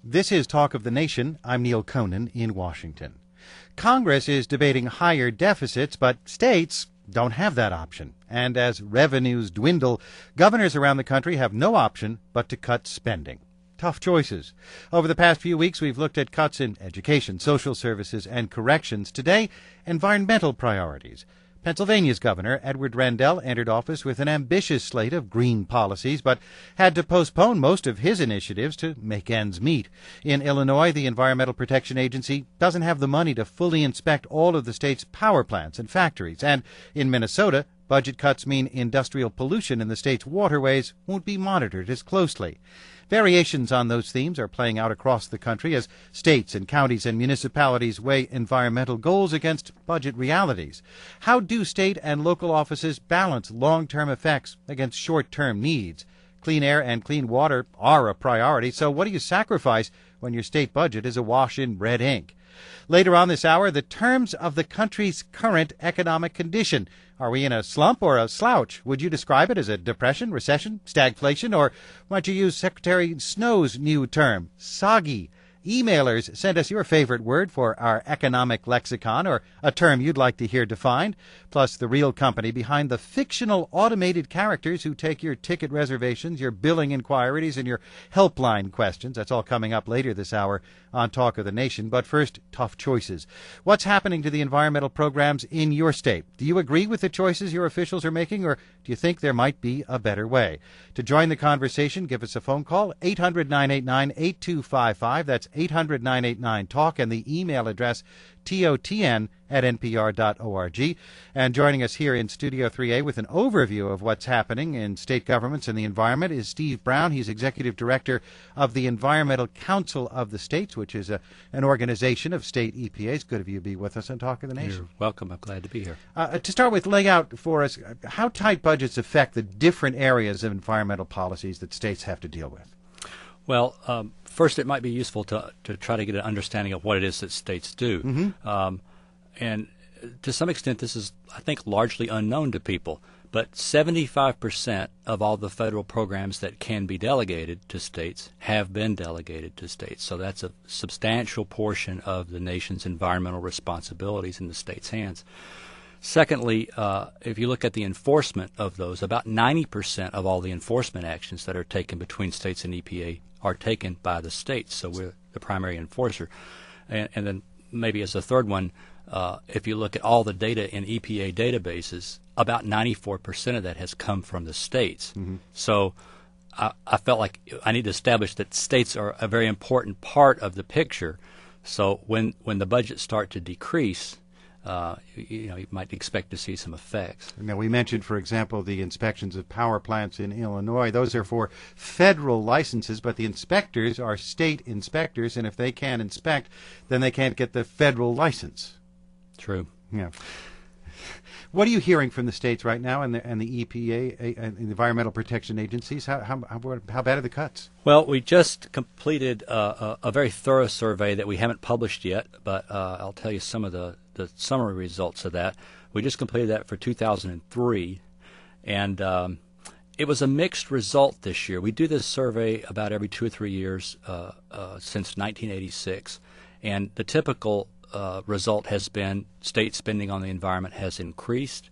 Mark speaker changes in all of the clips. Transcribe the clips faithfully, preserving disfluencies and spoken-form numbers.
Speaker 1: This is Talk of the Nation. I'm Neil Conan in Washington. Congress is debating higher deficits, but states don't have that option. And as revenues dwindle, governors around the country have no option but to cut spending. Tough choices. Over the past few weeks, we've looked at cuts in education, social services, and corrections. Today, environmental priorities. Pennsylvania's Governor Edward Rendell entered office with an ambitious slate of green policies, but had to postpone most of his initiatives to make ends meet. In Illinois, the Environmental Protection Agency doesn't have the money to fully inspect all of the state's power plants and factories. And in Minnesota, budget cuts mean industrial pollution in the state's waterways won't be monitored as closely. Variations on those themes are playing out across the country as states and counties and municipalities weigh environmental goals against budget realities. How do state and local offices balance long-term effects against short-term needs? Clean air and clean water are a priority, so what do you sacrifice when your state budget is awash in red ink? Later on this hour, the terms of the country's current economic condition. Are we in a slump or a slouch? Would you describe it as a depression, recession, stagflation, or might you use Secretary Snow's new term, soggy? Emailers, send us your favorite word for our economic lexicon or a term you'd like to hear defined, plus the real company behind the fictional automated characters who take your ticket reservations, your billing inquiries, and your helpline questions. That's all coming up later this hour on Talk of the Nation. But first, tough choices. What's happening to the environmental programs in your state? Do you agree with the choices your officials are making, or do you think there might be a better way? To join the conversation, give us a phone call, eight hundred, nine eight nine, eight two five five. That's eight hundred, nine eight nine, talk, and the email address T O T N at N P R dot org. And joining us here in Studio three A with an overview of what's happening in state governments and the environment is Steve Brown. He's Executive Director of the Environmental Council of the States, which is a, an organization of state E P As. Good of you to be with us on Talk of the Nation.
Speaker 2: You're welcome. I'm glad to be here.
Speaker 1: Uh, to start with, lay out for us how tight budgets affect the different areas of environmental policies that states have to deal with.
Speaker 2: Well, um, first, it might be useful to to try to get an understanding of what it is that states do. Mm-hmm. Um, and to some extent, this is, I think, largely unknown to people. But seventy-five percent of all the federal programs that can be delegated to states have been delegated to states. So that's a substantial portion of the nation's environmental responsibilities in the state's hands. Secondly, uh, if you look at the enforcement of those, about ninety percent of all the enforcement actions that are taken between states and E P A are taken by the states, so we're the primary enforcer. And, and then maybe as a third one, uh, if you look at all the data in E P A databases, about ninety-four percent of that has come from the states. Mm-hmm. So I, I felt like I need to establish that states are a very important part of the picture. So when, when the budgets start to decrease, Uh, you know, you might expect to see some effects.
Speaker 1: Now, we mentioned, for example, the inspections of power plants in Illinois. Those are for federal licenses, but the inspectors are state inspectors, and if they can't inspect, then they can't get the federal license.
Speaker 2: True.
Speaker 1: Yeah. What are you hearing from the states right now and the, and the E P A and the Environmental Protection Agencies? How, how, how bad are the cuts?
Speaker 2: Well, we just completed uh, a, a very thorough survey that we haven't published yet, but uh, I'll tell you some of the, the summary results of that. We just completed that for two thousand three, and um, it was a mixed result this year. We do this survey about every two or three years uh, uh, since nineteen eighty-six, and the typical Uh, result has been state spending on the environment has increased,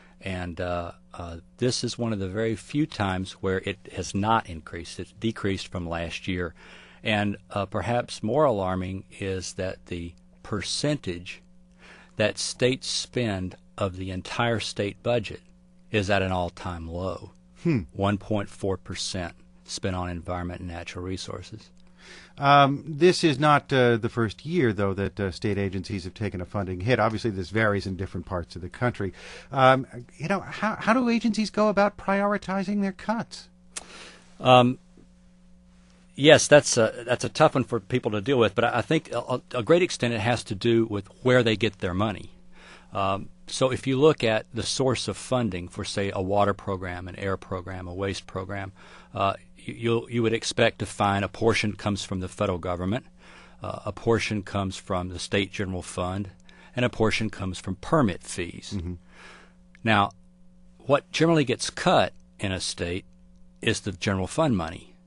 Speaker 2: and uh, uh, this is one of the very few times where it has not increased. It's decreased from last year. And uh, perhaps more alarming is that the percentage that states spend of the entire state budget is at an all-time low, hmm. one point four percent spent on environment and natural resources.
Speaker 1: Um, this is not uh, the first year, though, that uh, state agencies have taken a funding hit. Obviously, this varies in different parts of the country. Um, you know, how, how do agencies go about prioritizing their cuts?
Speaker 2: Um, yes, that's a, that's a tough one for people to deal with, but I think a, a great extent it has to do with where they get their money. Um, so if you look at the source of funding for, say, a water program, an air program, a waste program, uh, you you would expect to find a portion comes from the federal government, uh, a portion comes from the state general fund, and a portion comes from permit fees. Mm-hmm. Now, what generally gets cut in a state is the general fund money.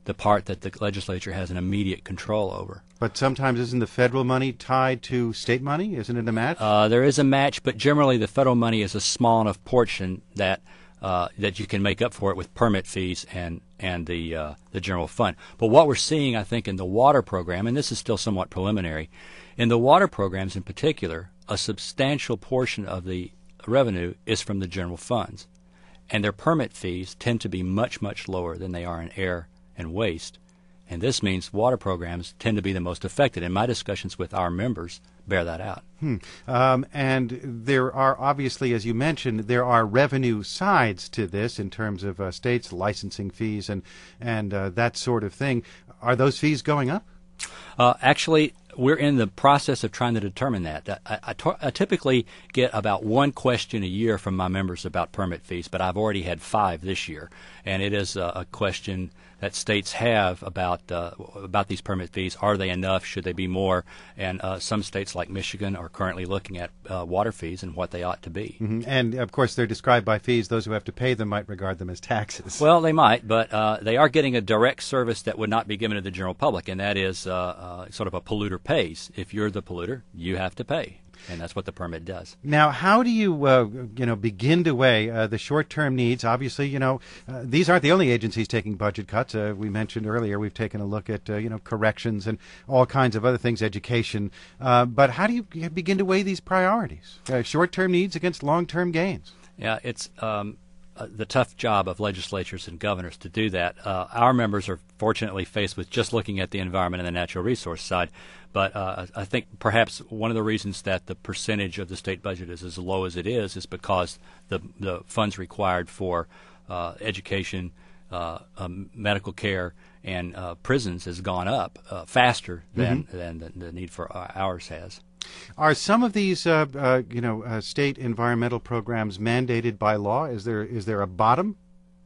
Speaker 2: the part that the legislature has an immediate control over.
Speaker 1: But sometimes isn't the federal money tied to state money? Isn't it a match?
Speaker 2: Uh, there is a match, but generally the federal money is a small enough portion that uh, that you can make up for it with permit fees and and the uh, the general fund. But what we're seeing, I think, in the water program, and this is still somewhat preliminary, in the water programs in particular, a substantial portion of the revenue is from the general funds, and their permit fees tend to be much, much lower than they are in air and waste. And this means water programs tend to be the most affected. And my discussions with our members bear that out.
Speaker 1: Hmm. Um, and there are obviously, as you mentioned, there are revenue sides to this in terms of uh, states licensing fees and and uh, that sort of thing. Are those fees going up?
Speaker 2: Uh, actually, we're in the process of trying to determine that. I, I, I typically get about one question a year from my members about permit fees, but I've already had five this year, and it is a, a question that states have about uh, about these permit fees. Are they enough? Should they be more? And uh, some states like Michigan are currently looking at uh, water fees and what they ought to be.
Speaker 1: Mm-hmm. And, of course, they're described by fees. Those who have to pay them might regard them as taxes.
Speaker 2: Well, they might, but uh, they are getting a direct service that would not be given to the general public, and that is uh, uh, sort of a polluter pays. If you're the polluter, you have to pay. And that's what the permit does.
Speaker 1: Now, how do you, uh, you know, begin to weigh uh, the short-term needs? Obviously, you know, uh, these aren't the only agencies taking budget cuts. Uh, we mentioned earlier we've taken a look at, uh, you know, corrections and all kinds of other things, education. Uh, but how do you begin to weigh these priorities? Uh, short-term needs against long-term gains?
Speaker 2: Yeah, it's um, uh, the tough job of legislatures and governors to do that. Uh, our members are fortunately faced with just looking at the environment and the natural resource side. But uh, I think perhaps one of the reasons that the percentage of the state budget is as low as it is is because the the funds required for uh, education, uh, um, medical care, and uh, prisons has gone up uh, faster than mm-hmm. than the, the need for ours has.
Speaker 1: Are some of these, uh, uh, you know, uh, state environmental programs mandated by law? Is there is there a bottom?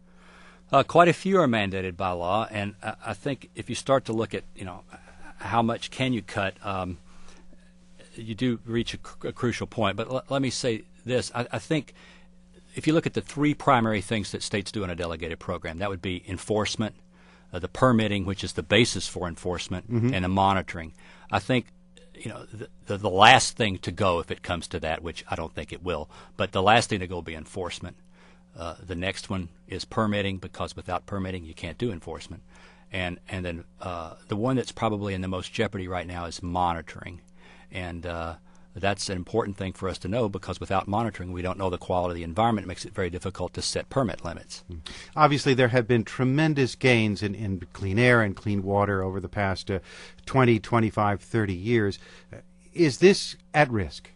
Speaker 2: Uh, quite a few are mandated by law, and I, I think if you start to look at, you know, how much can you cut, um, you do reach a, cr- a crucial point. But l- let me say this. I, I think if you look at the three primary things that states do in a delegated program, that would be enforcement, uh, the permitting, which is the basis for enforcement, mm-hmm. and the monitoring. I think, you know, the, the, the last thing to go, if it comes to that, which I don't think it will, but the last thing to go will be enforcement. Uh, the next one is permitting, because without permitting you can't do enforcement. And and then uh, the one that's probably in the most jeopardy right now is monitoring. And uh, that's an important thing for us to know, because without monitoring we don't know the quality of the environment. It makes it very difficult to set permit limits.
Speaker 1: Obviously there have been tremendous gains in, in clean air and clean water over the past uh, twenty, twenty-five, thirty years. Uh, is this at risk?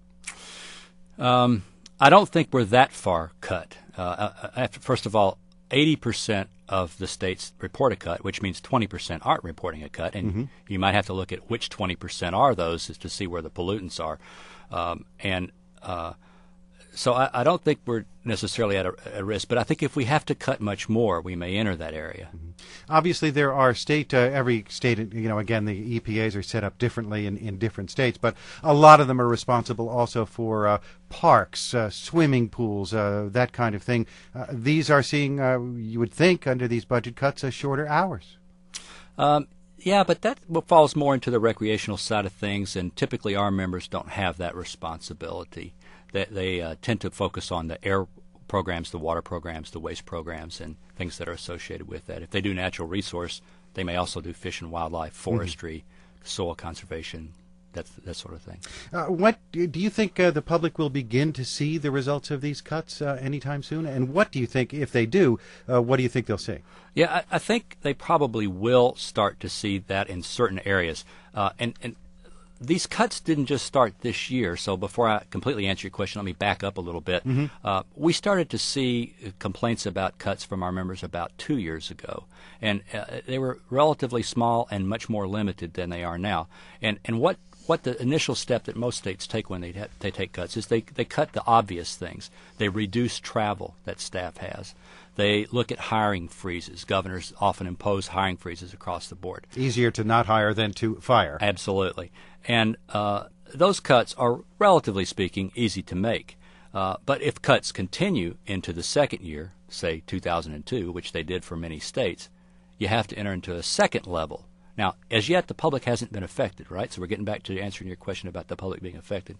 Speaker 2: Um, I don't think we're that far cut. Uh, after, first of all, eighty percent of the states report a cut, which means twenty percent aren't reporting a cut, and mm-hmm. you might have to look at which twenty percent are those to see where the pollutants are. Um, and uh, so I, I don't think we're necessarily at a, a risk, but I think if we have to cut much more, we may enter that area.
Speaker 1: Mm-hmm. Obviously, there are state, uh, every state, you know, again, the E P As are set up differently in, in different states, but a lot of them are responsible also for uh, parks, uh, swimming pools, uh, that kind of thing. Uh, these are seeing, uh, you would think, under these budget cuts, uh, shorter hours.
Speaker 2: Um, yeah, but that falls more into the recreational side of things, and typically our members don't have that responsibility. They, they uh, tend to focus on the air programs, the water programs, the waste programs, and things that are associated with that. If they do natural resource, they may also do fish and wildlife, forestry, mm-hmm. soil conservation, that that sort of thing.
Speaker 1: Uh, what do you think uh, the public will begin to see the results of these cuts uh, anytime soon? And what do you think, if they do, uh, what do you think they'll see?
Speaker 2: Yeah, I, I think they probably will start to see that in certain areas. Uh, and, and these cuts didn't just start this year, so before I completely answer your question, let me back up a little bit. Mm-hmm. Uh, we started to see complaints about cuts from our members about two years ago, and uh, they were relatively small and much more limited than they are now. And and what what the initial step that most states take when they ha- they take cuts is they they cut the obvious things. They reduce travel that staff has. They look at hiring freezes. Governors often impose hiring freezes across the board.
Speaker 1: Easier to not hire than to fire.
Speaker 2: Absolutely. And uh, those cuts are, relatively speaking, easy to make. Uh, but if cuts continue into the second year, say two thousand two, which they did for many states, you have to enter into a second level. Now, as yet, the public hasn't been affected, right? So we're getting back to answering your question about the public being affected.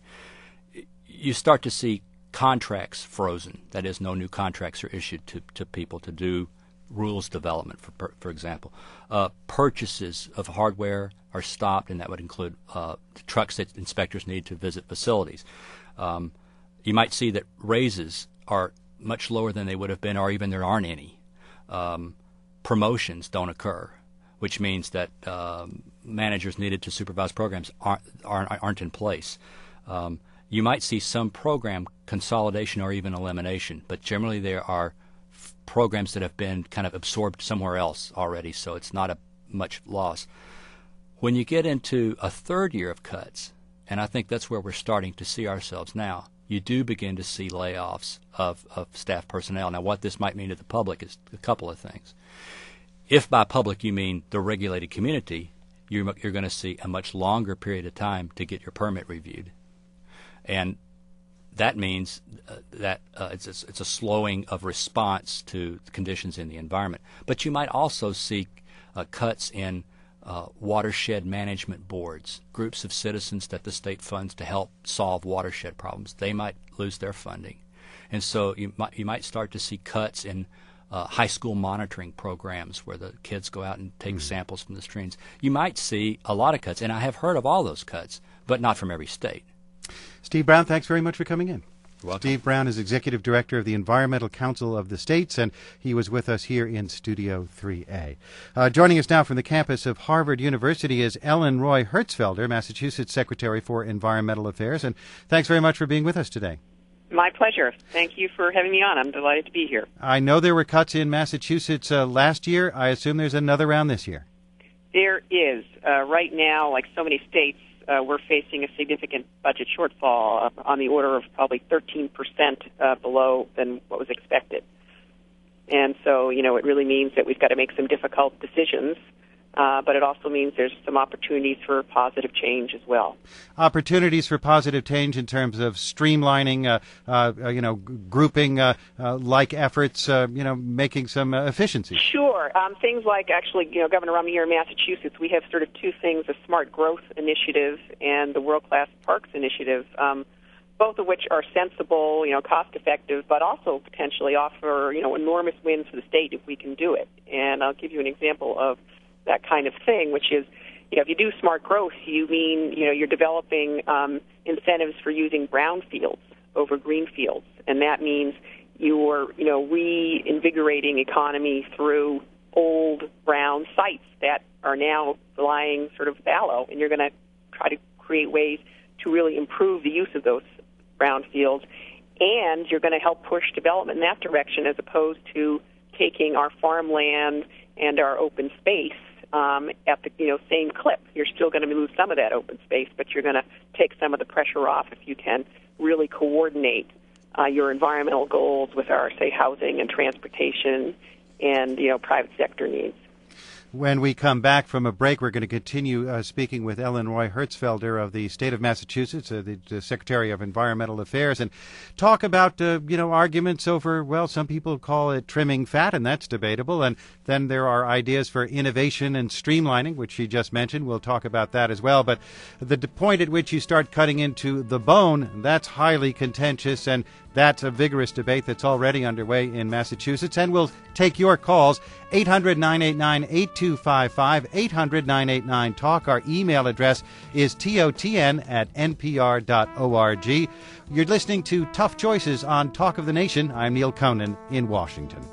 Speaker 2: You start to see contracts frozen. That is, no new contracts are issued to, to people to do rules development, for for example. Uh, purchases of hardware are stopped, and that would include uh, the trucks that inspectors need to visit facilities. Um, you might see that raises are much lower than they would have been, or even there aren't any. Um, promotions don't occur, which means that um, managers needed to supervise programs aren't, aren't, aren't in place. Um, you might see some program consolidation or even elimination, but generally there are f- programs that have been kind of absorbed somewhere else already, so it's not a much loss. When you get into a third year of cuts, and I think that's where we're starting to see ourselves now, you do begin to see layoffs of, of staff personnel. Now, what this might mean to the public is a couple of things. If by public you mean the regulated community, you're, you're going to see a much longer period of time to get your permit reviewed. And that means uh, that uh, it's, a, it's a slowing of response to the conditions in the environment. But you might also see uh, cuts in uh, watershed management boards, groups of citizens that the state funds to help solve watershed problems. They might lose their funding. And so you might, you might start to see cuts in uh, high school monitoring programs where the kids go out and take mm. samples from the streams. You might see a lot of cuts, and I have heard of all those cuts, but not from every state.
Speaker 1: Steve Brown, thanks very much for coming in.
Speaker 2: You're welcome.
Speaker 1: Steve Brown is Executive Director of the Environmental Council of the States, and he was with us here in Studio three A. Uh, joining us now from the campus of Harvard University is Ellen Roy Hertzfelder, Massachusetts Secretary for Environmental Affairs, and thanks very much for being with us today.
Speaker 3: My pleasure. Thank you for having me on. I'm delighted to be here.
Speaker 1: I know there were cuts in Massachusetts uh, last year. I assume there's another round this year.
Speaker 3: There is. Uh, right now, like so many states, uh, we're facing a significant budget shortfall uh, on the order of probably thirteen percent uh, below than what was expected. And so, you know, it really means that we've got to make some difficult decisions. Uh, but it also means there's some opportunities for positive change as well.
Speaker 1: Opportunities for positive change in terms of streamlining, uh, uh, you know, g- grouping uh, uh, like efforts, uh, you know, making some uh, efficiency.
Speaker 3: Sure. Um, things like actually, you know, Governor Romney here in Massachusetts, we have sort of two things, the Smart Growth Initiative and the World Class Parks Initiative, um, both of which are sensible, you know, cost-effective, but also potentially offer, you know, enormous wins for the state if we can do it. And I'll give you an example of that kind of thing, which is, you know, if you do smart growth, you mean, you know, you're developing um, incentives for using brown fields over green fields, and that means you're, you know, reinvigorating economy through old brown sites that are now lying sort of fallow, and you're going to try to create ways to really improve the use of those brown fields, and you're going to help push development in that direction as opposed to taking our farmland and our open space Um, at the you know same clip. You're still going to lose some of that open space, but you're going to take some of the pressure off if you can really coordinate uh, your environmental goals with our, say, housing and transportation and you know private sector needs.
Speaker 1: When we come back from a break, we're going to continue uh, speaking with Ellen Roy Hertzfelder of the state of Massachusetts, uh, the, the Secretary of Environmental Affairs, and talk about, uh, you know, arguments over, well, some people call it trimming fat, and that's debatable. And then there are ideas for innovation and streamlining, which she just mentioned. We'll talk about that as well. But the d- point at which you start cutting into the bone, that's highly contentious, and that's a vigorous debate that's already underway in Massachusetts. And we'll take your calls, eight hundred, nine eight nine, eight two five five, eight hundred, nine eight nine, talk. Our email address is totn at n p r dot org. You're listening to Tough Choices on Talk of the Nation. I'm Neil Conan in Washington.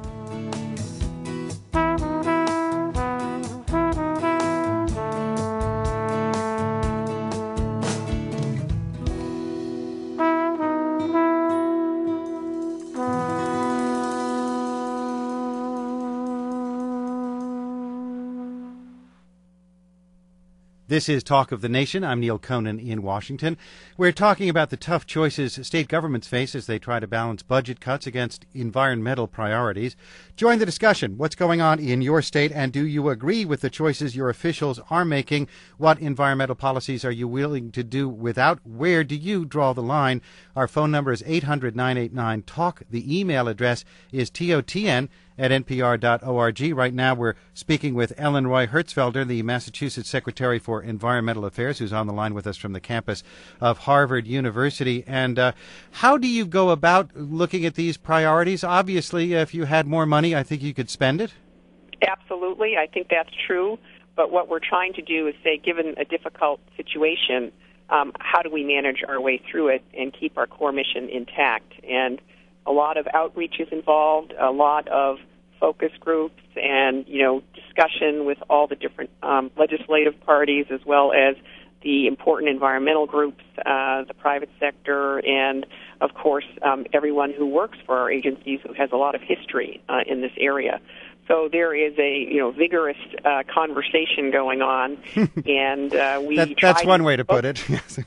Speaker 1: This is Talk of the Nation. I'm Neil Conan in Washington. We're talking about the tough choices state governments face as they try to balance budget cuts against environmental priorities. Join the discussion. What's going on in your state, and do you agree with the choices your officials are making? What environmental policies are you willing to do without? Where do you draw the line? Our phone number is eight hundred, nine eight nine, talk. The email address is totn at n p r dot org. Right now we're speaking with Ellen Roy Hertzfelder, the Massachusetts Secretary for Environmental Affairs, who's on the line with us from the campus of Harvard University. And uh, how do you go about looking at these priorities? Obviously, if you had more money, I think you could spend it.
Speaker 3: Absolutely. I think that's true. But what we're trying to do is say, given a difficult situation, um, how do we manage our way through it and keep our core mission intact? And a lot of outreach is involved, a lot of focus groups, and, you know, discussion with all the different um, legislative parties, as well as the important environmental groups, uh, the private sector, and, of course, um, everyone who works for our agencies who has a lot of history uh, in this area. So there is a, you know, vigorous uh, conversation going on, and uh, we
Speaker 1: that,
Speaker 3: try
Speaker 1: that's one
Speaker 3: to
Speaker 1: way to put it.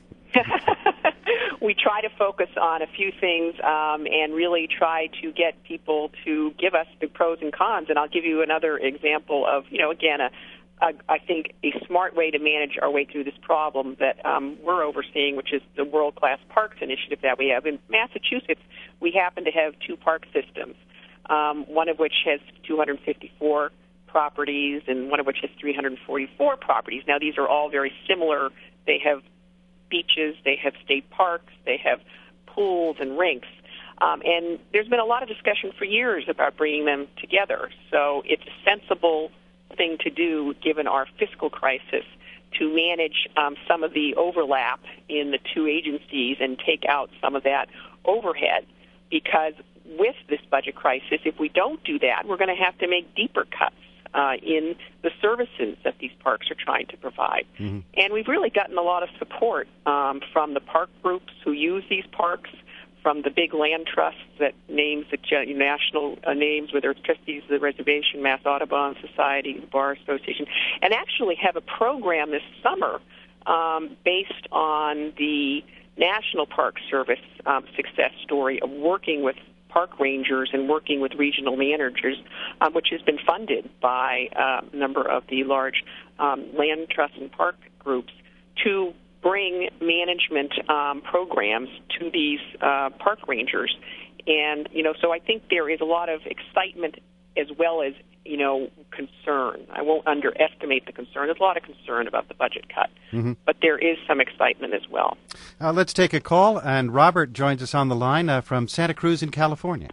Speaker 3: We try to focus on a few things um, and really try to get people to give us the pros and cons. And I'll give you another example of, you know, again, a, a, I think a smart way to manage our way through this problem that um, we're overseeing, which is the World Class Parks initiative that we have. In Massachusetts, we happen to have two park systems, um, one of which has two hundred fifty-four properties and one of which has three hundred forty-four properties. Now, these are all very similar. They have beaches, they have state parks, they have pools and rinks. Um, and there's been a lot of discussion for years about bringing them together. So it's a sensible thing to do, given our fiscal crisis, to manage um, some of the overlap in the two agencies and take out some of that overhead. Because with this budget crisis, if we don't do that, we're going to have to make deeper cuts Uh, in the services that these parks are trying to provide. Mm-hmm. And we've really gotten a lot of support um, from the park groups who use these parks, from the big land trusts that names the national uh, names, whether it's trustees of the reservation, Mass Audubon Society, the Bar Association, and actually have a program this summer um, based on the National Park Service um, success story of working with park rangers and working with regional managers, um, which has been funded by uh, a number of the large um, land trust and park groups to bring management um, programs to these uh, park rangers. And, you know, so I think there is a lot of excitement as well as, you know, concern. I won't underestimate the concern. There's a lot of concern about the budget cut, mm-hmm. but there is some excitement as well.
Speaker 1: Uh, let's take a call, and Robert joins us on the line uh, from Santa Cruz in California.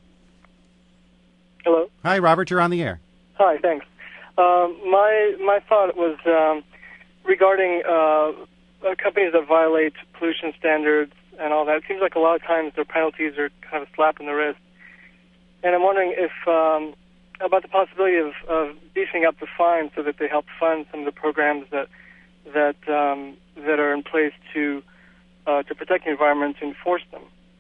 Speaker 4: Hello.
Speaker 1: Hi, Robert. You're on the air.
Speaker 4: Hi, thanks. Um, my my thought was um, regarding uh, companies that violate pollution standards and all that. It seems like a lot of times their penalties are kind of a slap in the wrist. And I'm wondering if um, about the possibility of, of beefing up the fines so that they help fund some of the programs that that um, that are in place to uh, to protect the environment and enforce them.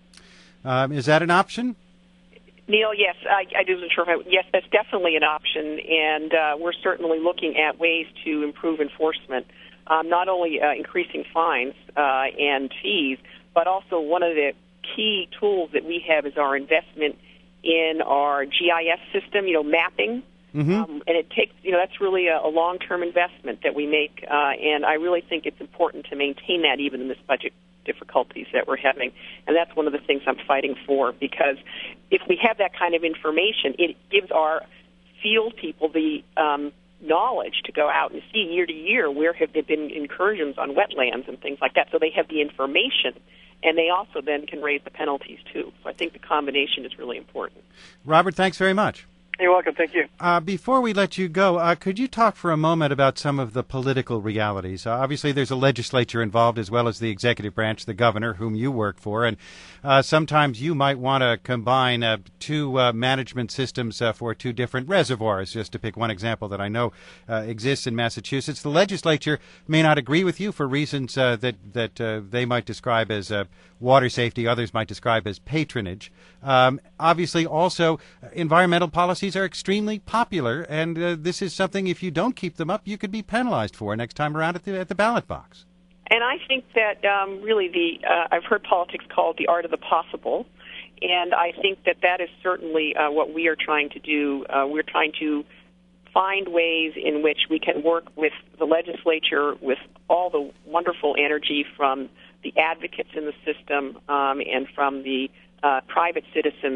Speaker 1: Um, is that an option?
Speaker 3: Neil, yes, I, I wasn't sure if I, yes, that's definitely an option, and uh, we're certainly looking at ways to improve enforcement, um, not only uh, increasing fines uh, and fees, but also one of the key tools that we have is our investment in our G I S system, you know, mapping. Mm-hmm. Um, and it takes, you know, that's really a, a long-term investment that we make, uh, and I really think it's important to maintain that even in this budget difficulties that we're having. And that's one of the things I'm fighting for, because if we have that kind of information, it gives our field people the um, knowledge to go out and see year to year where have there been incursions on wetlands and things like that, so they have the information. And they also then can raise the penalties, too. So I think the combination is really important.
Speaker 1: Robert, thanks very much.
Speaker 4: You're welcome. Thank you.
Speaker 1: Uh, before we let you go, uh, could you talk for a moment about some of the political realities? Uh, obviously, there's a legislature involved as well as the executive branch, the governor, whom you work for. And uh, sometimes you might want to combine uh, two uh, management systems uh, for two different reservoirs, just to pick one example that I know uh, exists in Massachusetts. The legislature may not agree with you for reasons uh, that, that uh, they might describe as uh, water safety, others might describe as patronage. Um, obviously, also, uh, environmental policies are extremely popular, and uh, this is something, if you don't keep them up, you could be penalized for next time around at the, at the ballot box.
Speaker 3: And I think that um, really the, uh, I've heard politics called the art of the possible, and I think that that is certainly uh, what we are trying to do. Uh, we're trying to find ways in which we can work with the legislature, with all the wonderful energy from the advocates in the system um, and from the uh, private citizens,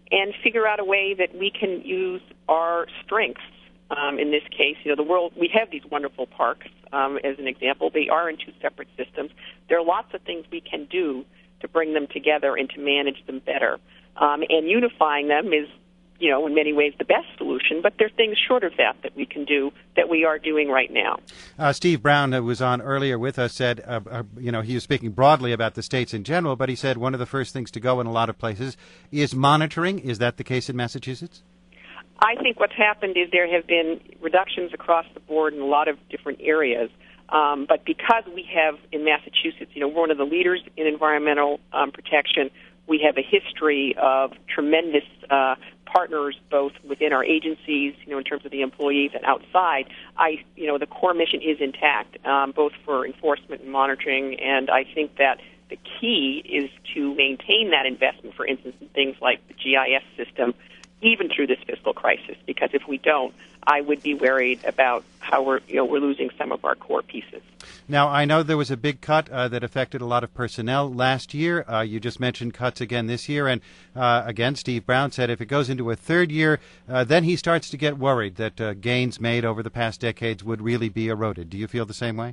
Speaker 3: and figure out a way that we can use our strengths. Um, in this case, you know, the world, we have these wonderful parks, um, as an example. They are in two separate systems. There are lots of things we can do to bring them together and to manage them better. Um, and unifying them is, you know, in many ways the best solution, but there are things short of that that we can do that we are doing right now.
Speaker 1: Uh, Steve Brown, who was on earlier with us, said, uh, uh, you know, he was speaking broadly about the states in general, but he said one of the first things to go in a lot of places is monitoring. Is that the case in Massachusetts?
Speaker 3: I think what's happened is there have been reductions across the board in a lot of different areas. Um, but because we have in Massachusetts, you know, we're one of the leaders in environmental um, protection, we have a history of tremendous uh, partners both within our agencies, you know, in terms of the employees and outside. I, you know, the core mission is intact, um, both for enforcement and monitoring, and I think that the key is to maintain that investment, for instance, in things like the G I S system, even through this fiscal crisis, because if we don't, I would be worried about how we're, you know, we're losing some of our core pieces.
Speaker 1: Now, I know there was a big cut uh, that affected a lot of personnel last year. Uh, you just mentioned cuts again this year, and uh, again, Steve Brown said if it goes into a third year, uh, then he starts to get worried that uh, gains made over the past decades would really be eroded. Do you feel the same way?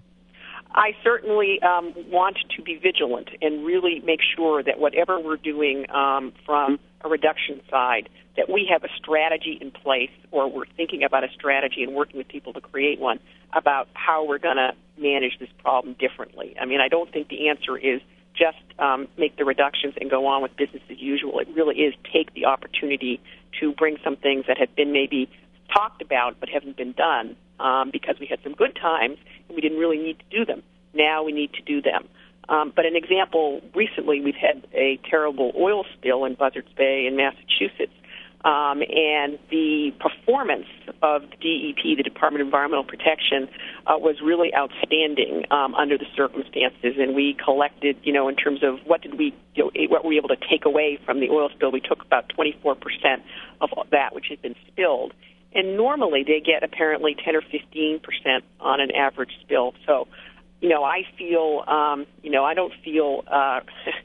Speaker 3: I certainly um, want to be vigilant and really make sure that whatever we're doing um, from a reduction side, that we have a strategy in place, or we're thinking about a strategy and working with people to create one about how we're going to manage this problem differently. I mean, I don't think the answer is just um, make the reductions and go on with business as usual. It really is take the opportunity to bring some things that have been maybe talked about but haven't been done um, because we had some good times and we didn't really need to do them. Now we need to do them. Um, but an example, recently we've had a terrible oil spill in Buzzards Bay in Massachusetts. Um, and the performance of the D E P, the Department of Environmental Protection, uh, was really outstanding um, under the circumstances. And we collected, you know, in terms of what did we, you know, what were we able to take away from the oil spill? We took about twenty-four percent of that which had been spilled. And normally they get apparently ten or fifteen percent on an average spill. So, you know, I feel, um, you know, I don't feel, uh,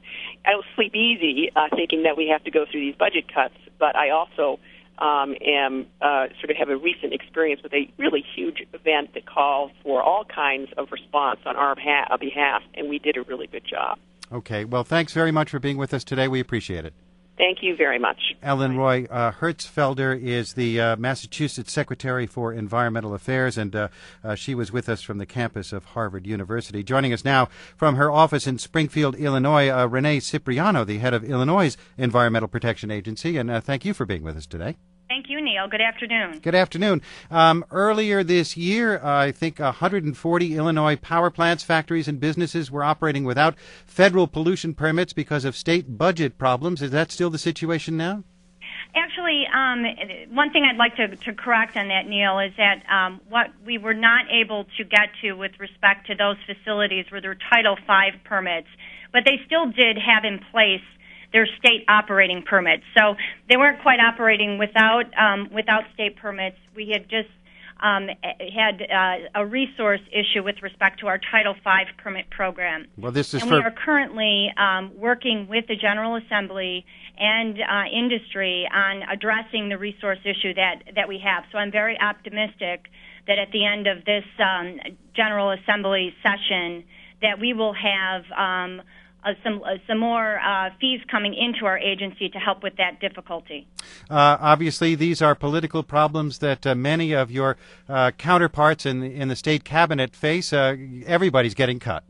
Speaker 3: I don't sleep easy uh, thinking that we have to go through these budget cuts. But I also um, am uh, sort of have a recent experience with a really huge event that called for all kinds of response on our beha- behalf, and we did a really good job.
Speaker 1: Okay. Well, thanks very much for being with us today. We appreciate it.
Speaker 3: Thank you very much.
Speaker 1: Ellen Roy uh, Hertzfelder is the uh, Massachusetts Secretary for Environmental Affairs, and uh, uh, she was with us from the campus of Harvard University. Joining us now from her office in Springfield, Illinois, uh, Renee Cipriano, the head of Illinois' Environmental Protection Agency, and uh, thank you for being with us today.
Speaker 5: Thank you, Neil. Good afternoon.
Speaker 1: Good afternoon. Um, earlier this year, uh, I think one hundred forty Illinois power plants, factories, and businesses were operating without federal pollution permits because of state budget problems. Is that still the situation now?
Speaker 5: Actually, um, one thing I'd like to, to correct on that, Neil, is that um, what we were not able to get to with respect to those facilities were their Title five permits, but they still did have in place their state operating permits. So they weren't quite operating without um, without state permits. We had just um, had uh, a resource issue with respect to our Title five permit program.
Speaker 1: Well, this is
Speaker 5: and
Speaker 1: for...
Speaker 5: we are currently um, working with the General Assembly and uh, industry on addressing the resource issue that, that we have. So I'm very optimistic that at the end of this um, General Assembly session that we will have um, Uh, some uh, some more uh, fees coming into our agency to help with that difficulty.
Speaker 1: Uh, obviously, these are political problems that uh, many of your uh, counterparts in the, in the state cabinet face. Uh, everybody's getting cut.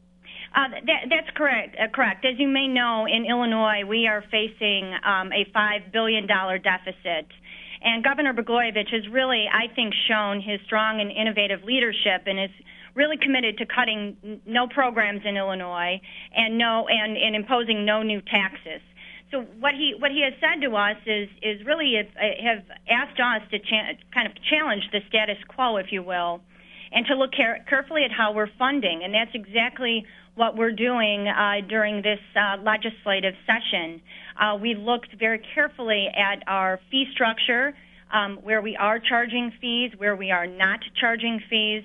Speaker 5: Uh, that, that's correct. Uh, correct. As you may know, in Illinois, we are facing um, a five billion dollars deficit. And Governor Blagojevich has really, I think, shown his strong and innovative leadership and is really committed to cutting no programs in Illinois and no and, and imposing no new taxes. So what he what he has said to us is is really have, have asked us to cha- kind of challenge the status quo, if you will, and to look care- carefully at how we're funding, and that's exactly what we're doing uh, during this uh, legislative session. Uh, we looked very carefully at our fee structure, um, where we are charging fees, where we are not charging fees.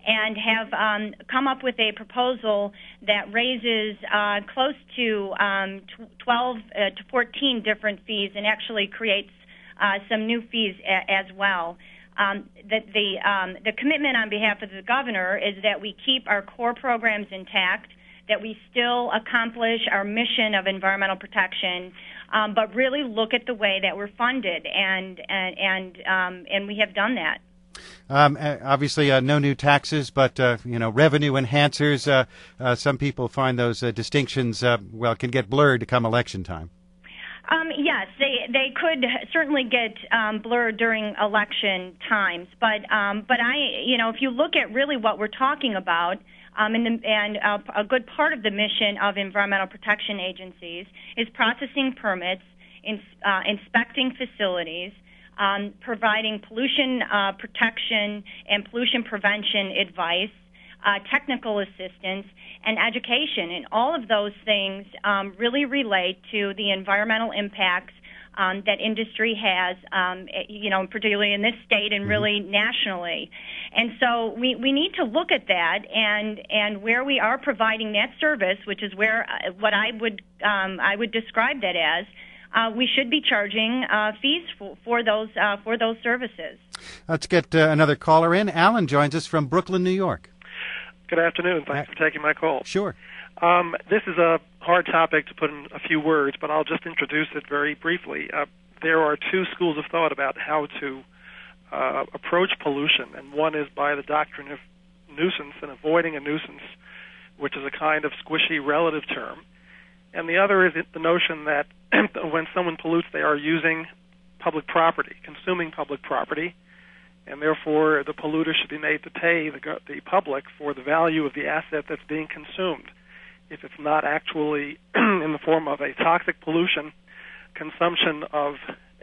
Speaker 5: and have um, come up with a proposal that raises uh, close to um, twelve uh, to fourteen different fees and actually creates uh, some new fees a- as well. Um, the the, um, the commitment on behalf of the governor is that we keep our core programs intact, that we still accomplish our mission of environmental protection, um, but really look at the way that we're funded, and and and, um, and we have done that.
Speaker 1: Um, obviously, uh, no new taxes, but uh, you know, revenue enhancers. Uh, uh, some people find those uh, distinctions uh, well can get blurred come election time.
Speaker 5: Um, yes, they they could certainly get um, blurred during election times, but um, but I you know if you look at really what we're talking about. Um, and the, and uh, a good part of the mission of environmental protection agencies is processing permits, in, uh, inspecting facilities, um, providing pollution uh, protection and pollution prevention advice, uh, technical assistance, and education. And all of those things um, really relate to the environmental impacts Um, that industry has, um, you know, particularly in this state and really mm-hmm. nationally. And so we, we need to look at that, and, and where we are providing that service, which is where uh, what I would um, I would describe that as, uh, we should be charging uh, fees for, for those uh, for those services.
Speaker 1: Let's get uh, another caller in. Alan joins us from Brooklyn, New York.
Speaker 6: Good afternoon. Thanks for taking my call.
Speaker 1: Sure.
Speaker 6: Um, this is a hard topic to put in a few words, but I'll just introduce it very briefly. Uh, there are two schools of thought about how to uh, approach pollution, and one is by the doctrine of nuisance and avoiding a nuisance, which is a kind of squishy relative term. And the other is the notion that when someone pollutes, they are using public property, consuming public property, and therefore the polluter should be made to pay the, the public for the value of the asset that's being consumed. If it's not actually in the form of a toxic pollution, consumption of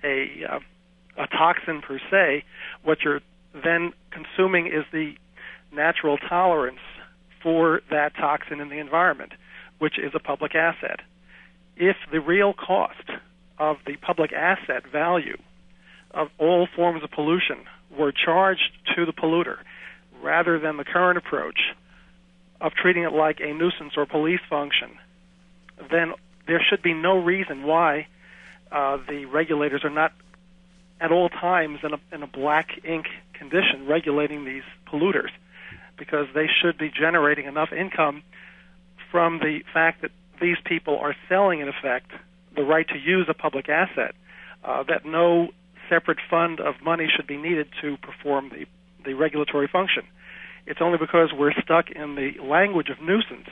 Speaker 6: a uh, a toxin per se, what you're then consuming is the natural tolerance for that toxin in the environment, which is a public asset. If the real cost of the public asset value of all forms of pollution were charged to the polluter, rather than the current approach of treating it like a nuisance or police function, then there should be no reason why uh, the regulators are not at all times in a, in a black ink condition regulating these polluters, because they should be generating enough income from the fact that these people are selling, in effect, the right to use a public asset, uh, that no separate fund of money should be needed to perform the, the regulatory function. It's only because we're stuck in the language of nuisance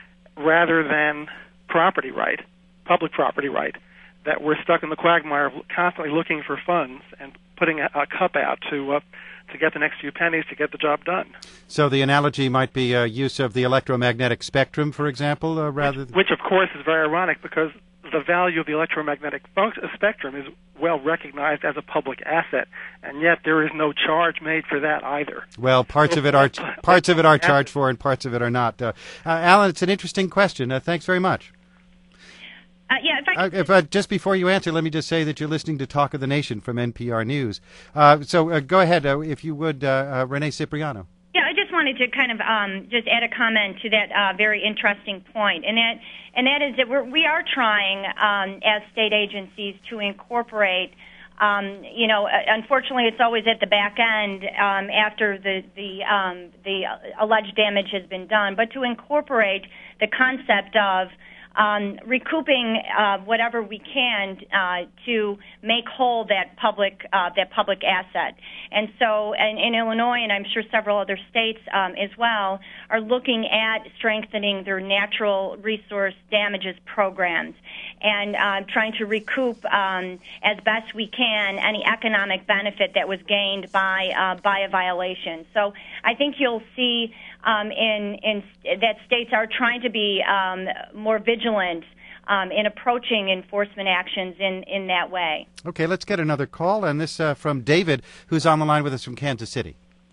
Speaker 6: rather than property right, public property right, that we're stuck in the quagmire of constantly looking for funds and putting a, a cup out to uh, to get the next few pennies to get the job done. So
Speaker 1: the analogy might be uh, use of the electromagnetic spectrum, for example, uh, rather
Speaker 6: which, which, of course, is very ironic because the value of the electromagnetic spectrum is well recognized as a public asset, and yet there is no charge made for that either.
Speaker 1: Well, parts of it are parts of it are charged for, and parts of it are not. Uh, uh, Alan, it's an interesting question. Uh, thanks very much.
Speaker 5: Uh, yeah, if I
Speaker 1: uh, if, uh, just before you answer, let me just say that you're listening to Talk of the Nation from N P R News. Uh, so uh, go ahead, uh, if you would, uh, uh, Renee Cipriano.
Speaker 5: Yeah, I just wanted to kind of um, just add a comment to that uh, very interesting point, and that and that is that we're, we are trying um, as state agencies to incorporate. Um, you know, unfortunately, it's always at the back end um, after the the um, the alleged damage has been done, but to incorporate the concept of Um, recouping uh, whatever we can uh, to make whole that public uh, that public asset. And so in, in Illinois, and I'm sure several other states um, as well, are looking at strengthening their natural resource damages programs and uh, trying to recoup um, as best we can any economic benefit that was gained by uh, by a violation. So I think you'll see um, in, in that states are trying to be um, more vigilant um, in approaching enforcement actions in, in that way.
Speaker 1: Okay, let's get another call, and this uh, from David, who's on the line with us from Kansas City.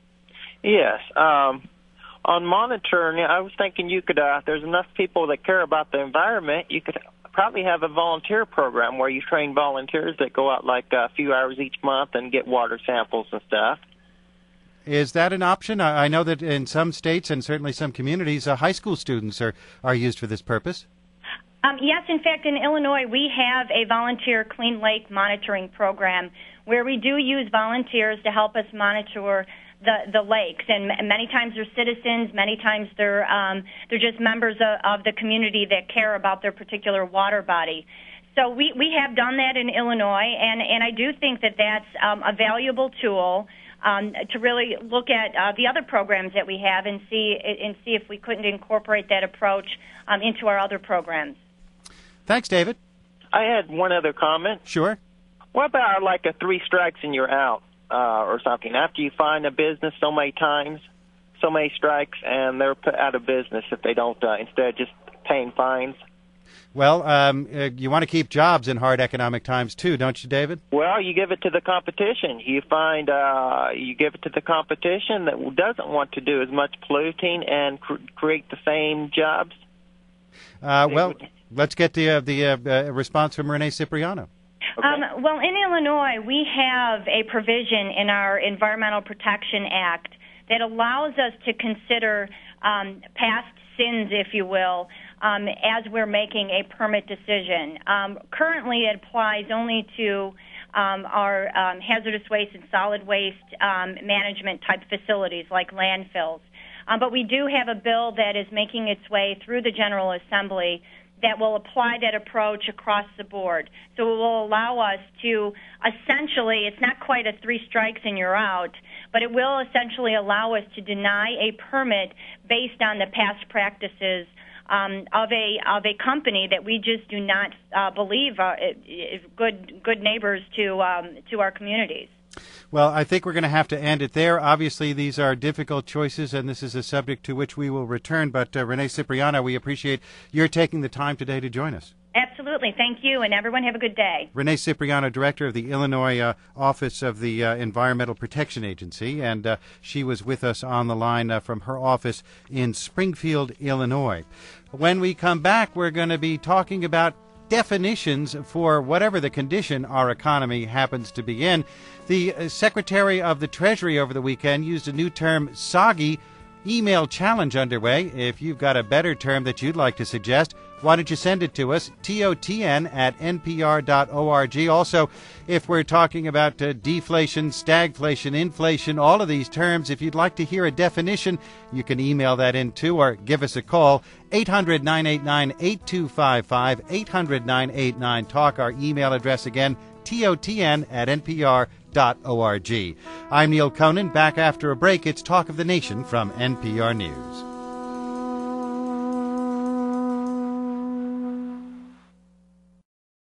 Speaker 7: Yes. Um, on monitoring, I was thinking you could, uh, there's enough people that care about the environment, you could probably have a volunteer program where you train volunteers that go out like a few hours each month and get water samples and stuff.
Speaker 1: Is that an option? I, I know that in some states and certainly some communities, uh, high school students are, are used for this purpose.
Speaker 5: Um, yes, in fact, in Illinois, we have a volunteer clean lake monitoring program where we do use volunteers to help us monitor the, the lakes. And m- many times they're citizens, many times they're, um, they're just members of, of the community that care about their particular water body. So we, we have done that in Illinois, and, and I do think that that's um, a valuable tool um, to really look at uh, the other programs that we have and see and see if we couldn't incorporate that approach um, into our other programs.
Speaker 1: Thanks, David.
Speaker 7: I had one other comment.
Speaker 1: Sure.
Speaker 7: What about like a three strikes and you're out uh, or something? After you find a business so many times, so many strikes, and they're put out of business if they don't, uh, instead of just paying fines.
Speaker 1: Well, um, uh, you want to keep jobs in hard economic times, too, don't you, David?
Speaker 7: Well, you give it to the competition. You find uh, you give it to the competition that doesn't want to do as much polluting and cr- create the same jobs.
Speaker 1: Uh, well, let's get the uh, the uh, uh, response from Renee Cipriano.
Speaker 7: Okay.
Speaker 5: Um, well, in Illinois, we have a provision in our Environmental Protection Act that allows us to consider um, past sins, if you will, um, as we're making a permit decision. Um, currently, it applies only to um, our um, hazardous waste and solid waste um, management type facilities like landfills. Um, but we do have a bill that is making its way through the General Assembly that will apply that approach across the board. So it will allow us to essentially, it's not quite a three strikes and you're out, but it will essentially allow us to deny a permit based on the past practices um, of a of a company that we just do not uh, believe uh, is good good neighbors to um, to our communities.
Speaker 1: Well, I think we're going to have to end it there. Obviously, these are difficult choices, and this is a subject to which we will return. But, uh, Renee Cipriano, we appreciate your taking the time today to join us.
Speaker 5: Absolutely. Thank you, and everyone have a good day.
Speaker 1: Renee Cipriano, Director of the Illinois uh, Office of the uh, Environmental Protection Agency, and uh, she was with us on the line uh, from her office in Springfield, Illinois. When we come back, we're going to be talking about definitions for whatever the condition our economy happens to be in. The uh, Secretary of the Treasury over the weekend used a new term, soggy. Email challenge underway. If you've got a better term that you'd like to suggest, why don't you send it to us, T O T N at N P R dot org. Also, if we're talking about uh, deflation, stagflation, inflation, all of these terms, if you'd like to hear a definition, you can email that in too or give us a call, eight hundred, nine eight nine, eight two five five, eight hundred, nine eight nine, talk. Our email address again, T O T N at N P R dot org. I'm Neil Conan. Back after a break, it's Talk of the Nation from N P R News.